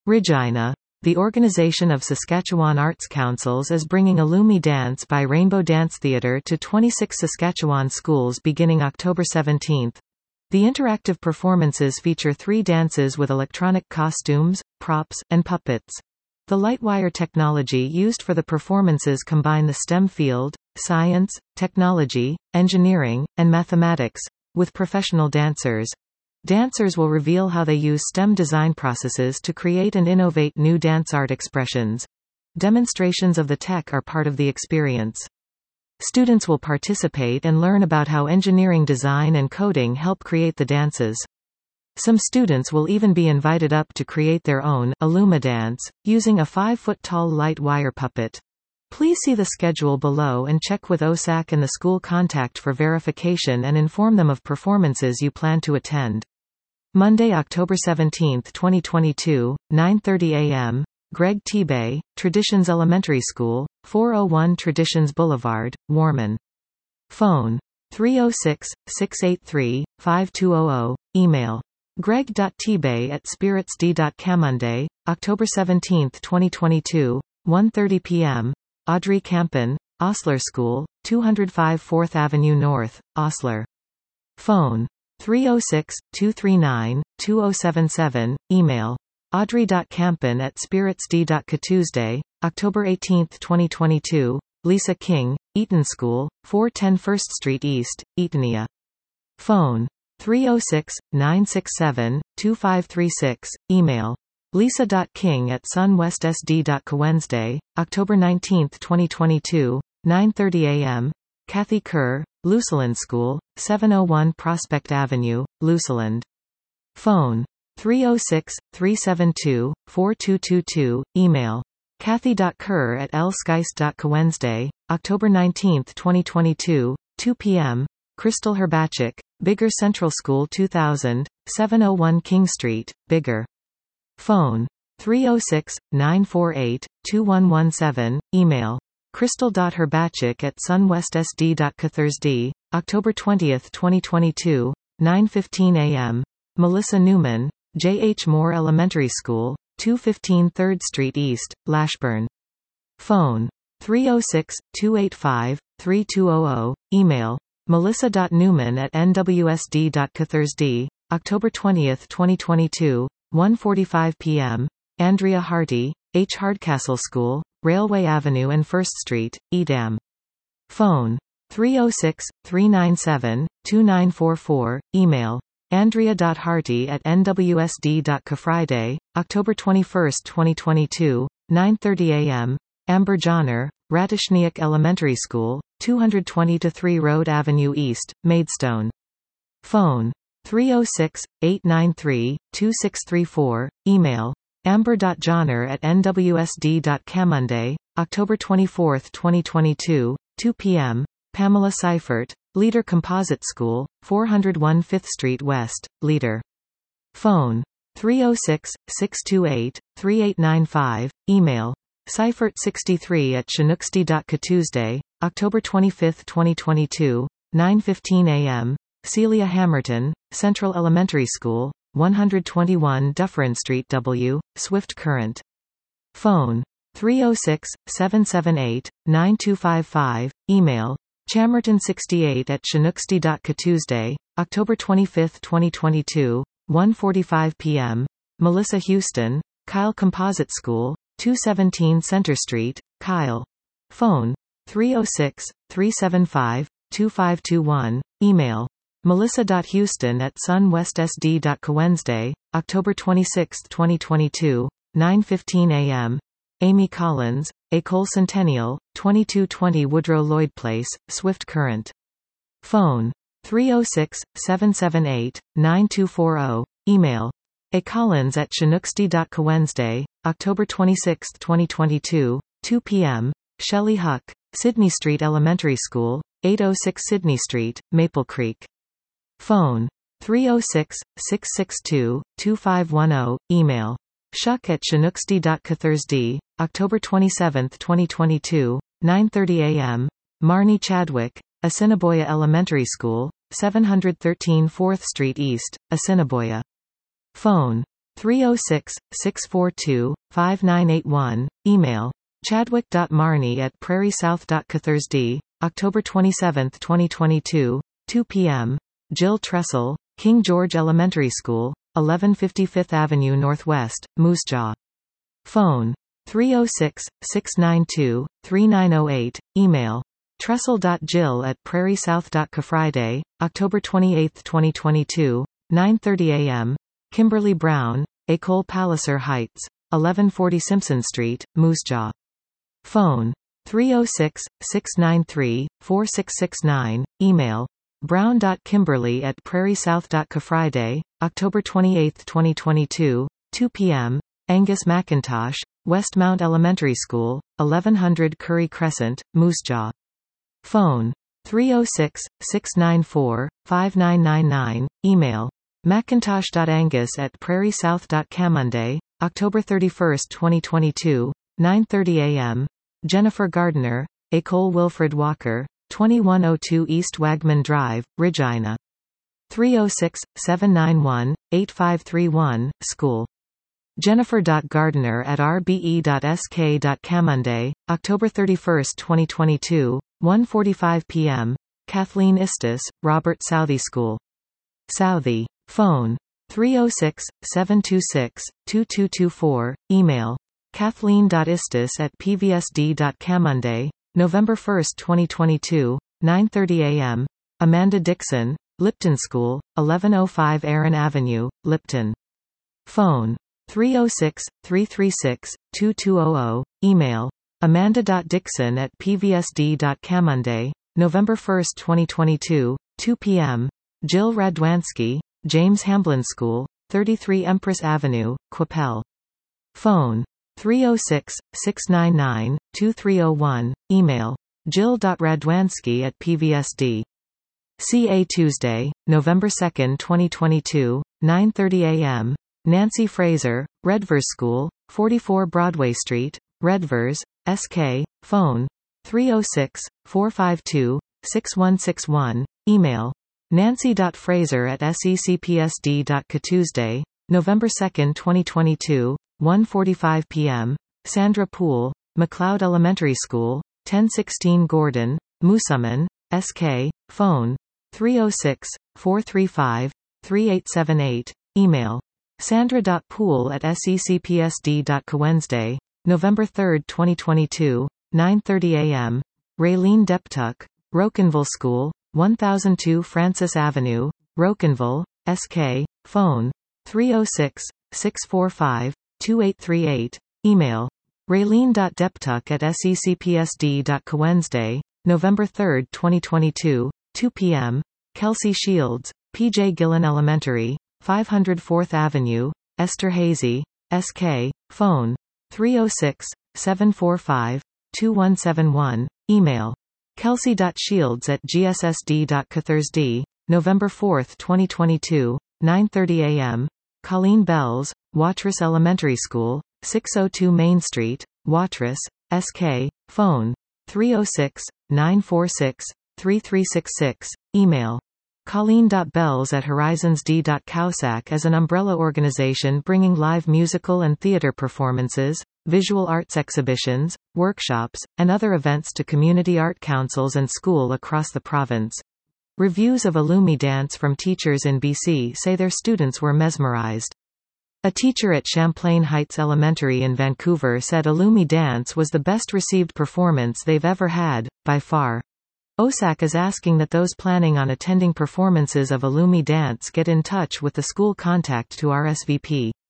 Regina. The Organization of Saskatchewan Arts Councils is bringing Illumi Dance by Rainbow Dance Theatre to 26 Saskatchewan schools beginning October 17. The interactive performances feature 3 dances with electronic costumes, props, and puppets. The Lightwire technology used for the performances combine the STEM field, science, technology, engineering, and mathematics, with professional dancers. Dancers will reveal how they use STEM design processes to create and innovate new dance art expressions. Demonstrations of the tech are part of the experience. Students will participate and learn about how engineering design and coding help create the dances. Some students will even be invited up to create their own Illumi dance, using a 5-foot-tall light wire puppet. Please see the schedule below and check with OSAC and the school contact for verification and inform them of performances you plan to attend. Monday, October 17, 2022, 9:30 a.m. Greg Tebay, Traditions Elementary School, 401 Traditions Boulevard, Warman. Phone: 306-683-5200. Email: greg.tebay@spiritsd.ca. Monday, October 17, 2022, 1:30 p.m. Audrey Campen, Osler School, 205 4th Avenue North, Osler. Phone: 306-239-2077. Email: audrey.campen@spiritsd.ca. Tuesday, October 18, 2022, Lisa King, Eaton School, 410 1st Street East, Eatonia. Phone: 306-967-2536. Email: lisa.king@sunwestsd.ca. Wednesday, October 19, 2022, 9:30 a.m. Kathy Kerr, Luseland School, 701 Prospect Avenue, Luseland. Phone: 306-372-4222. Email: kathy.kerr@lskeist.ca. Wednesday, October 19, 2022, 2 p.m. Crystal Herbachik, Bigger Central School 2000, 701 King Street, Bigger. Phone: 306-948-2117. Email: crystal.herbachik@sunwestsd.ca. Thursday, October 20, 2022, 9:15 a.m. Melissa Newman, J. H. Moore Elementary School, 215 3rd Street East, Lashburn. Phone: 306-285-3200. Email: melissa.newman@nwsd.ca. Thursday, October 20, 2022, 1:45 p.m. Andrea Hardy, H. Hardcastle School, Railway Avenue and 1st Street, Edam. Phone: 306-397-2944. Email: andrea.hardy@nwsd.ca. Friday, October 21, 2022, 9:30 a.m. Amber Johnner, Ratishniak Elementary School, 220-3 Road Avenue East, Maidstone. Phone: 306-893-2634. Email: amber.johnner@nwsd.ca. Monday, October 24, 2022, 2 p.m. Pamela Seifert, Leader Composite School, 401 5th Street West, Leader. Phone: 306-628-3895. Email: seifert63@chinooksty.ca. Tuesday, October 25, 2022, 9:15 a.m. Celia Hammerton, Central Elementary School, 121 Dufferin Street W, Swift Current. Phone: 306-778-9255. Email: chammerton68@chinooksty.ca. Tuesday, October 25, 2022, 1:45 p.m. Melissa Houston, Kyle Composite School, 217 Center Street, Kyle. Phone: 306-375-2521. Email: melissa.houston@sunwestsd.ca. Wednesday, October 26, 2022, 9:15 a.m. Amy Collins, École Centennial, 2220 Woodrow Lloyd Place, Swift Current. Phone: 306-778-9240. Email: acollins@chinooksty.ca. Wednesday, October 26, 2022, 2 p.m. Shelley Huck, Sydney Street Elementary School, 806 Sydney Street, Maple Creek. Phone: 306-662-2510. Email: shuck@chinooksty.ca. Thursday, October 27, 2022, 9:30 a.m. Marnie Chadwick, Assiniboia Elementary School, 713 4th Street East, Assiniboia. Phone: 306-642-5981, email chadwick.marney@prairiesouth.co. October 27, 2022, 2 p.m. Jill Tressel, King George Elementary School, 1150 Fifth Avenue Northwest, Moose Jaw. Phone 306-692-3908, email tressel.jill@prairiesouth.co. Friday, October 28, 2022, 9:30 a.m. Kimberly Brown, École Palliser Heights, 1140 Simpson Street, Moose Jaw. Phone 306-693-4669, email brown.kimberly@prairiesouth.co. Friday, October 28, 2022, 2 p.m. Angus McIntosh, Westmount Elementary School, 1100 Curry Crescent, Moose Jaw. Phone 306-694-5999, email mcintosh.angus@prairiesouth.ca. Monday, October 31, 2022, 9:30 a.m. Jennifer Gardner, École Wilfred Walker, 2102 East Wagman Drive, Regina. 306-791-8531, school. Jennifer.Gardner@rbe.sk.ca. Monday, October 31, 2022, 1:45 p.m. Kathleen Istis, Robert Southey School. Southey. Phone 306-726-2224, email kathleen.istis@pvsd.ca. Monday, November 1, 2022, 9:30 a.m. Amanda Dixon, Lipton School, 1105 Erin Avenue, Lipton. Phone 306-336-2200, email amanda.dixon@pvsd.ca. Monday, November 1, 2022, 2 p.m. Jill Radwanski, James Hamblin School, 33 Empress Avenue, Coppell. Phone 306-699-2301, email jill.radwanski@pvsd. CA Tuesday, November 2, 2022, 9:30 a.m. Nancy Fraser, Redvers School, 44 Broadway Street, Redvers, SK, phone 306-452-6161, email nancy.fraser@seccpsd.ca. Tuesday, November 2, 2022, 1:45 p.m. Sandra Poole, McLeod Elementary School, 1016 Gordon, Moosomin, SK, phone 306-435-3878, email sandra.poole@seccpsd.ca. Wednesday, November 3, 2022, 9:30 a.m. Raylene Deptuck, Rocanville School, 1002 Francis Avenue, Rocanville, SK, phone 306-645-2838, email raylene.deptuck@seccpsd.ca. Wednesday, November 3, 2022, 2 p.m. Kelsey Shields, P.J. Gillen Elementary, 500 4th Avenue, Esther Hazy, SK, phone 306-745-2171, email kelsey.shields@gssd.ca. Thursday, November 4, 2022, 9:30 a.m. Colleen Bells, Watrous Elementary School, 602 Main Street, Watrous, SK, phone 306-946-3366, email colleen.bells@horizonsd.cowsack is an umbrella organization bringing live musical and theater performances, visual arts exhibitions, workshops, and other events to community art councils and school across the province. Reviews of Illumi Dance from teachers in BC say their students were mesmerized. A teacher at Champlain Heights Elementary in Vancouver said Illumi Dance was the best received performance they've ever had, by far. OSAC is asking that those planning on attending performances of Illumi Dance get in touch with the school contact to RSVP.